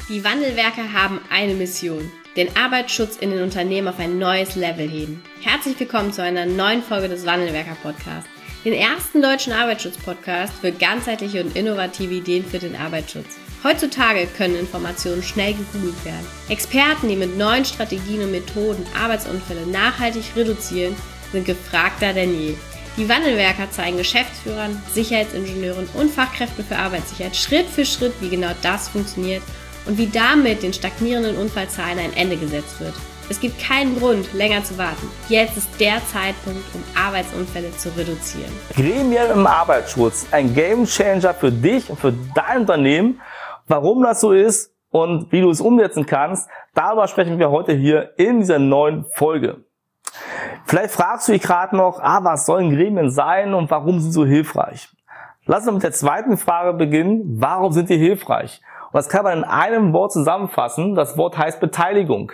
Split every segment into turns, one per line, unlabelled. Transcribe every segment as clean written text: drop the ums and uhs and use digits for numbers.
Die Wandelwerker haben eine Mission: den Arbeitsschutz in den Unternehmen auf ein neues Level heben. Herzlich willkommen zu einer neuen Folge des Wandelwerker-Podcasts, den ersten deutschen Arbeitsschutz-Podcast für ganzheitliche und innovative Ideen für den Arbeitsschutz. Heutzutage können Informationen schnell gegoogelt werden. Experten, die mit neuen Strategien und Methoden Arbeitsunfälle nachhaltig reduzieren, sind gefragter denn je. Die Wandelwerker zeigen Geschäftsführern, Sicherheitsingenieuren und Fachkräften für Arbeitssicherheit Schritt für Schritt, wie genau das funktioniert und wie damit den stagnierenden Unfallzahlen ein Ende gesetzt wird. Es gibt keinen Grund, länger zu warten. Jetzt ist der Zeitpunkt, um Arbeitsunfälle zu reduzieren.
Gremien im Arbeitsschutz, ein Gamechanger für dich und für dein Unternehmen. Warum das so ist und wie du es umsetzen kannst, darüber sprechen wir heute hier in dieser neuen Folge. Vielleicht fragst du dich gerade noch, was sollen Gremien sein und warum sind sie so hilfreich? Lass uns mit der zweiten Frage beginnen. Warum sind die hilfreich? Und das kann man in einem Wort zusammenfassen. Das Wort heißt Beteiligung.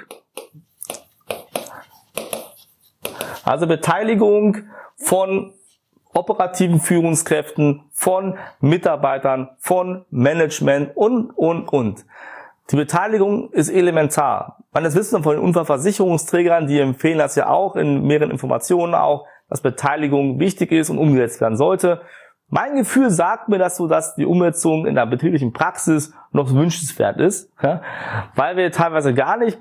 Also Beteiligung von operativen Führungskräften, von Mitarbeitern, von Management und. Die Beteiligung ist elementar. Das wissen wir von den Unfallversicherungsträgern, die empfehlen das ja auch in mehreren Informationen auch, dass Beteiligung wichtig ist und umgesetzt werden sollte. Mein Gefühl sagt mir das so, dass die Umsetzung in der betrieblichen Praxis noch wünschenswert ist, weil wir teilweise gar nicht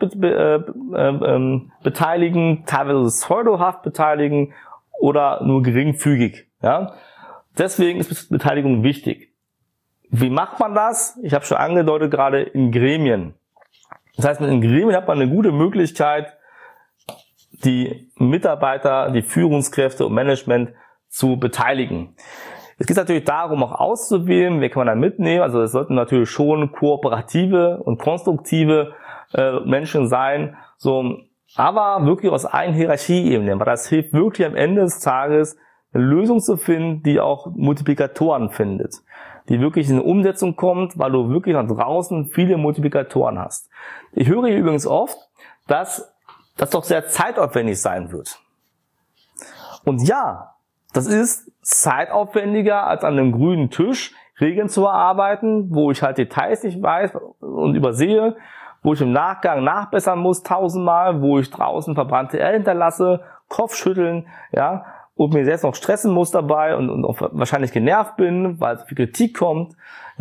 beteiligen, teilweise pseudohaft beteiligen oder nur geringfügig. Deswegen ist Beteiligung wichtig. Wie macht man das? Ich habe schon angedeutet, gerade in Gremien. Das heißt, in Gremien hat man eine gute Möglichkeit, die Mitarbeiter, die Führungskräfte und Management zu beteiligen. Es geht natürlich darum, auch auszuwählen, wer kann man da mitnehmen. Also es sollten natürlich schon kooperative und konstruktive Menschen sein, aber wirklich aus allen Hierarchieebenen, weil das hilft wirklich am Ende des Tages, eine Lösung zu finden, die auch Multiplikatoren findet, die wirklich in eine Umsetzung kommt, weil du wirklich nach draußen viele Multiplikatoren hast. Ich höre hier übrigens oft, dass das doch sehr zeitaufwendig sein wird. Und ja, das ist zeitaufwendiger, als an einem grünen Tisch Regeln zu erarbeiten, wo ich halt Details nicht weiß und übersehe, wo ich im Nachgang nachbessern muss 1000-mal, wo ich draußen verbrannte Erde hinterlasse, Kopfschütteln, und mir selbst noch stressen muss dabei und auch wahrscheinlich genervt bin, weil so viel Kritik kommt.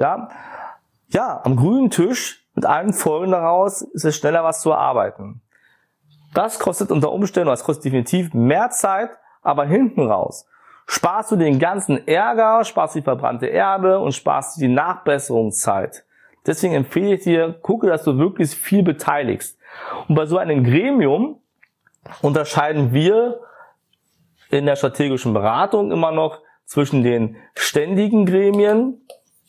Am grünen Tisch mit allen Folgen daraus ist es schneller was zu erarbeiten. Das kostet unter Umständen, das kostet definitiv mehr Zeit, aber hinten raus sparst du den ganzen Ärger, sparst die verbrannte Erde und sparst die Nachbesserungszeit. Deswegen empfehle ich dir, gucke, dass du wirklich viel beteiligst. Und bei so einem Gremium unterscheiden wir in der strategischen Beratung immer noch zwischen den ständigen Gremien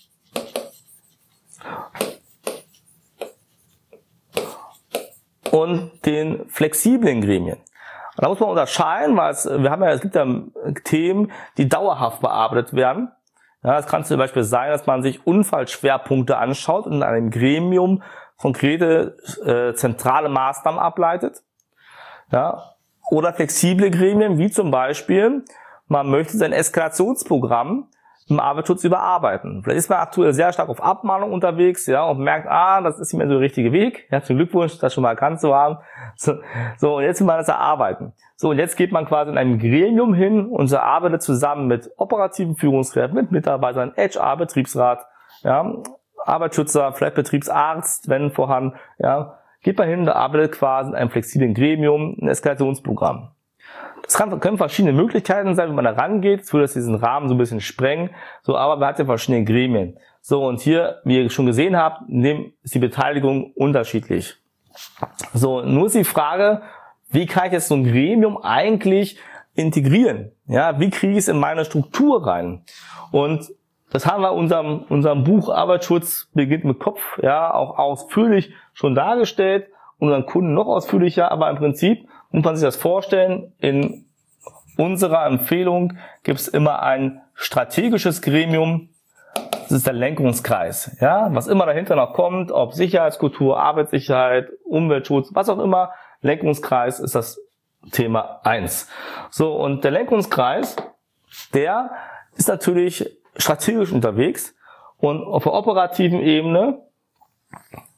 und den flexiblen Gremien. Und da muss man unterscheiden, weil es gibt ja Themen, die dauerhaft bearbeitet werden. Es kann zum Beispiel sein, dass man sich Unfallschwerpunkte anschaut und in einem Gremium konkrete zentrale Maßnahmen ableitet. Oder flexible Gremien, wie zum Beispiel, man möchte sein Eskalationsprogramm im Arbeitsschutz überarbeiten. Vielleicht ist man aktuell sehr stark auf Abmahnung unterwegs, und merkt, das ist nicht mehr so der richtige Weg. Herzlichen Glückwunsch, das schon mal erkannt zu haben. So, und jetzt will man das erarbeiten. So, und jetzt geht man quasi in einem Gremium hin und erarbeitet zusammen mit operativen Führungskräften, mit Mitarbeitern, HR, Betriebsrat, Arbeitsschützer, vielleicht Betriebsarzt, wenn vorhanden, geht man hin und arbeitet quasi in einem flexiblen Gremium ein Eskalationsprogramm. Das können verschiedene Möglichkeiten sein, wie man da rangeht. Es würde diesen Rahmen so ein bisschen sprengen. Aber man hat ja verschiedene Gremien. Und hier, wie ihr schon gesehen habt, ist die Beteiligung unterschiedlich. Nur ist die Frage, wie kann ich jetzt so ein Gremium eigentlich integrieren? Wie kriege ich es in meine Struktur rein? Und das haben wir in unserem Buch Arbeitsschutz beginnt mit Kopf, auch ausführlich schon dargestellt, unseren Kunden noch ausführlicher, aber im Prinzip muss man sich das vorstellen, in unserer Empfehlung gibt es immer ein strategisches Gremium, das ist der Lenkungskreis, was immer dahinter noch kommt, ob Sicherheitskultur, Arbeitssicherheit, Umweltschutz, was auch immer, Lenkungskreis ist das Thema 1. Und der Lenkungskreis, der ist natürlich strategisch unterwegs und auf der operativen Ebene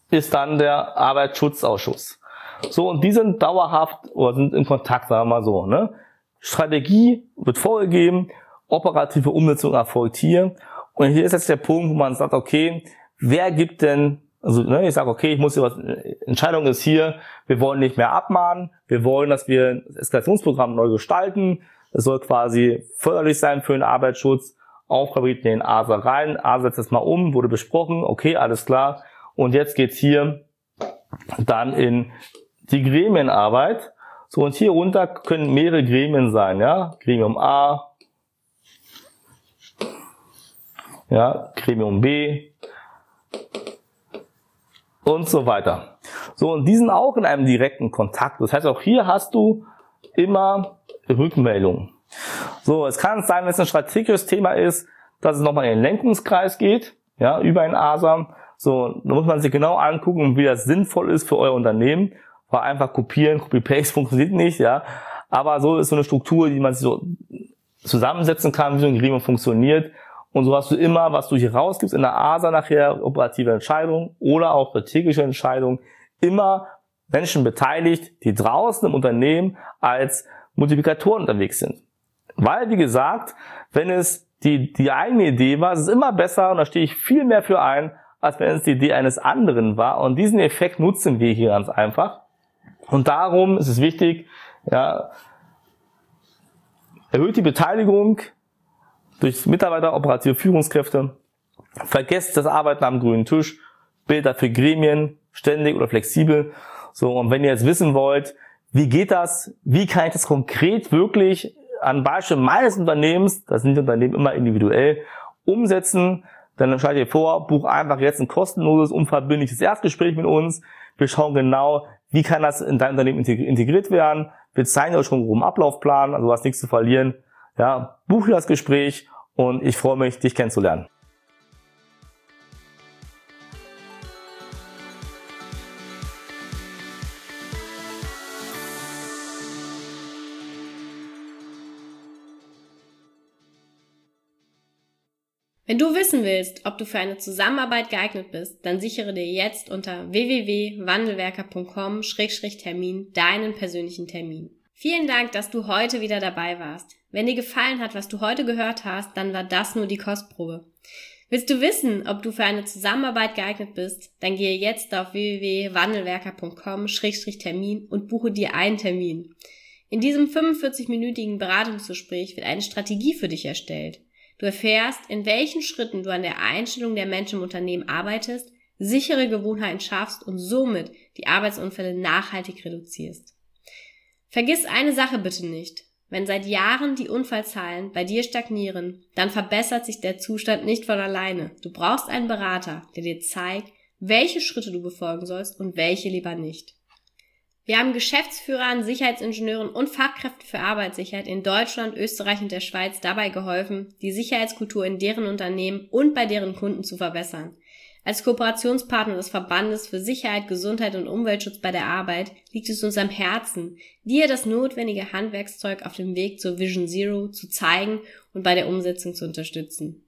ist dann der Arbeitsschutzausschuss. So, und die sind dauerhaft oder sind in Kontakt, sagen wir mal so, ne? Strategie wird vorgegeben, operative Umsetzung erfolgt hier. Und hier ist jetzt der Punkt, wo man sagt, okay, wer gibt denn, also ne, ich sage, okay, ich muss hier was, Entscheidung ist hier, wir wollen nicht mehr abmahnen, wir wollen, dass wir das Eskalationsprogramm neu gestalten, es soll quasi förderlich sein für den Arbeitsschutz, Aufgabe geht in den ASA rein, ASA setzt das mal um, wurde besprochen, okay, alles klar, und jetzt geht's hier dann in die Gremienarbeit. So, und hier runter können mehrere Gremien sein, ja, Gremium A, ja, Gremium B und so weiter. So, und die sind auch in einem direkten Kontakt. Das heißt, auch hier hast du immer Rückmeldungen. So, es kann sein, wenn es ein strategisches Thema ist, dass es nochmal in den Lenkungskreis geht, ja, über ein ASA. So, da muss man sich genau angucken, wie das sinnvoll ist für euer Unternehmen. Weil einfach kopieren, Copy-Paste funktioniert nicht, ja. Aber so ist so eine Struktur, die man sich so zusammensetzen kann, wie so ein Gremium funktioniert. Und so hast du immer, was du hier rausgibst in der ASA nachher, operative Entscheidungen oder auch strategische Entscheidungen, immer Menschen beteiligt, die draußen im Unternehmen als Multiplikatoren unterwegs sind. Weil, wie gesagt, wenn es die eigene Idee war, ist es immer besser, und da stehe ich viel mehr für ein, als wenn es die Idee eines anderen war. Und diesen Effekt nutzen wir hier ganz einfach. Und darum ist es wichtig, ja, erhöht die Beteiligung durch Mitarbeiter, operative Führungskräfte, vergesst das Arbeiten am grünen Tisch, bildet dafür Gremien, ständig oder flexibel. So, und wenn ihr jetzt wissen wollt, wie geht das, wie kann ich das konkret wirklich an Beispiel meines Unternehmens, das sind die Unternehmen immer individuell, umsetzen, dann schlage ich vor, buch einfach jetzt ein kostenloses, unverbindliches Erstgespräch mit uns. Wir schauen genau, wie kann das in dein Unternehmen integriert werden. Wir zeigen euch schon einen groben Ablaufplan, also du hast nichts zu verlieren. Ja, buche das Gespräch und ich freue mich, dich kennenzulernen.
Wenn du wissen willst, ob du für eine Zusammenarbeit geeignet bist, dann sichere dir jetzt unter www.wandelwerker.com/Termin deinen persönlichen Termin. Vielen Dank, dass du heute wieder dabei warst. Wenn dir gefallen hat, was du heute gehört hast, dann war das nur die Kostprobe. Willst du wissen, ob du für eine Zusammenarbeit geeignet bist, dann gehe jetzt auf www.wandelwerker.com/Termin und buche dir einen Termin. In diesem 45-minütigen Beratungsgespräch wird eine Strategie für dich erstellt. Du erfährst, in welchen Schritten du an der Einstellung der Menschen im Unternehmen arbeitest, sichere Gewohnheiten schaffst und somit die Arbeitsunfälle nachhaltig reduzierst. Vergiss eine Sache bitte nicht. Wenn seit Jahren die Unfallzahlen bei dir stagnieren, dann verbessert sich der Zustand nicht von alleine. Du brauchst einen Berater, der dir zeigt, welche Schritte du befolgen sollst und welche lieber nicht. Wir haben Geschäftsführern, Sicherheitsingenieuren und Fachkräften für Arbeitssicherheit in Deutschland, Österreich und der Schweiz dabei geholfen, die Sicherheitskultur in deren Unternehmen und bei deren Kunden zu verbessern. Als Kooperationspartner des Verbandes für Sicherheit, Gesundheit und Umweltschutz bei der Arbeit liegt es uns am Herzen, dir das notwendige Handwerkszeug auf dem Weg zur Vision Zero zu zeigen und bei der Umsetzung zu unterstützen.